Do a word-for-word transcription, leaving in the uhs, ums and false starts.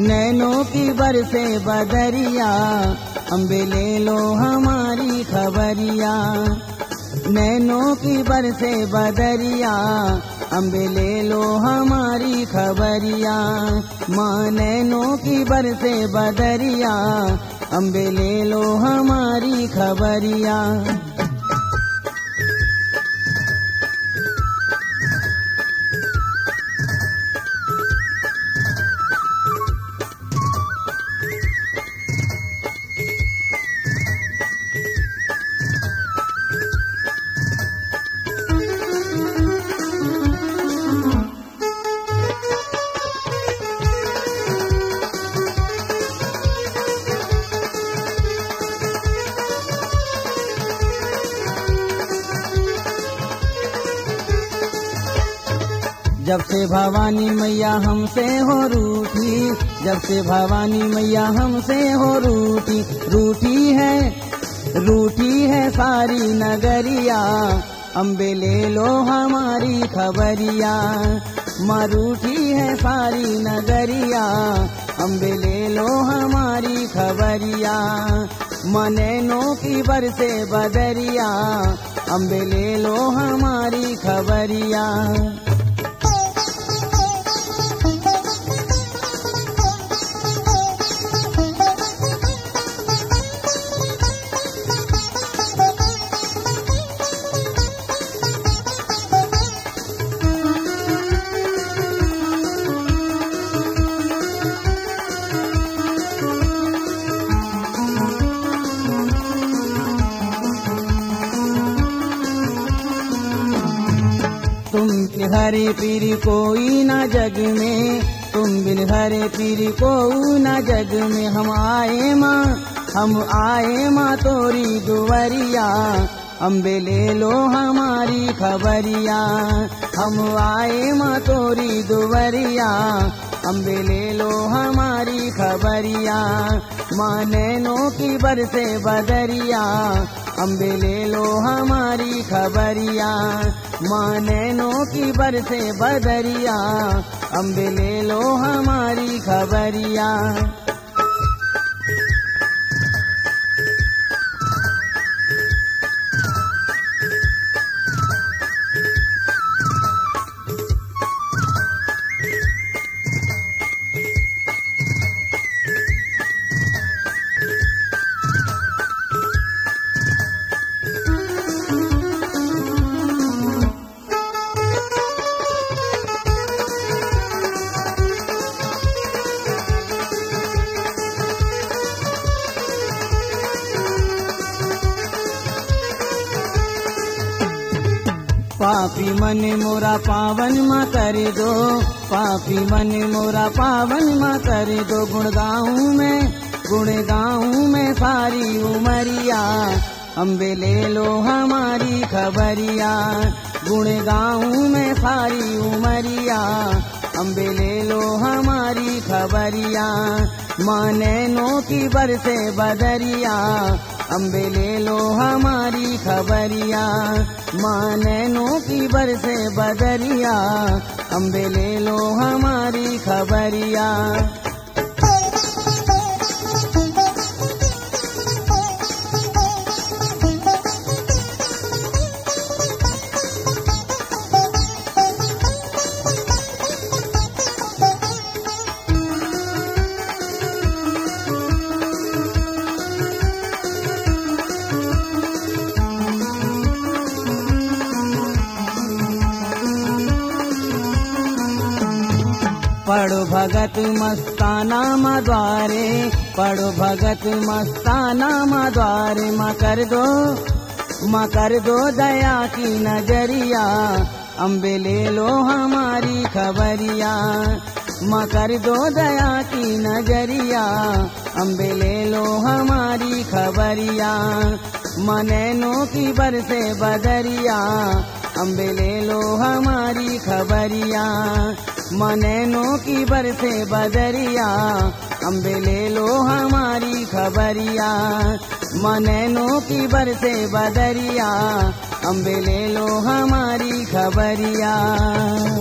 नैनों की बरसे बदरिया, अम्बे ले लो हमारी खबरिया। नैनों की बरसे बदरिया, अम्बे ले लो हमारी खबरिया। माँ नैनों की बरसे बदरिया, अम्बे ले लो हमारी खबरिया। जब से भवानी मैया हमसे हो रूठी, जब से भवानी मैया हमसे हो रूठी, रूठी है रूठी है सारी नगरिया, अम्बे ले लो हमारी खबरिया। माँ रूठी है सारी नगरिया, अम्बे ले लो हमारी खबरिया। माँ नैनों की बरसे बदरिया, अम्बे ले लो हमारी खबरिया। तुम बिन हरे पीर कोई ना जग में, तुम बिन हरे पीर कोई ना जग में। हम आए माँ हम आए माँ तोरी दुवरिया, अम्बे ले लो हमारी खबरिया। हम आए माँ तोरी दुवरिया, अम्बे ले लो हमारी खबरिया। माँ नैनों की बरसे बदरिया, अम्बे ले लो हमारी खबरिया। माँ नैनों की बरसे बदरिया, अम्बे ले लो हमारी खबरिया। पापी मन मोरा पावन माँ कर दो, पापी मन मोरा पावन माँ कर दो। गुण गाऊं मैं गुण गाऊं मैं सारी उमरिया, अम्बे ले लो हमारी खबरिया। गुण गाऊं मैं सारी उमरिया, अम्बे ले लो हमारी खबरिया। माँ नैनों की बरसे बदरिया, अम्बे ले लो हमारी खबरिया। माँ नैनों की बरसे बदरिया, अम्बे ले लो हमारी खबरिया। पढ़ो भगत मस्ताना माँ द्वारे, पढ़ो भगत मस्ताना माँ द्वारे। माँ कर दो माँ कर दो दया की नजरिया, अम्बे ले लो हमारी खबरिया। माँ कर दो दया की नजरिया, अम्बे ले लो हमारी खबरिया। माँ नैनों की बरसे बदरिया, अम्बे ले लो हमारी खबरिया। माँ नैनों की बरसे बदरिया, अम्बे ले लो हमारी खबरिया। माँ नैनों की बरसे बदरिया, अम्बे ले लो हमारी खबरिया।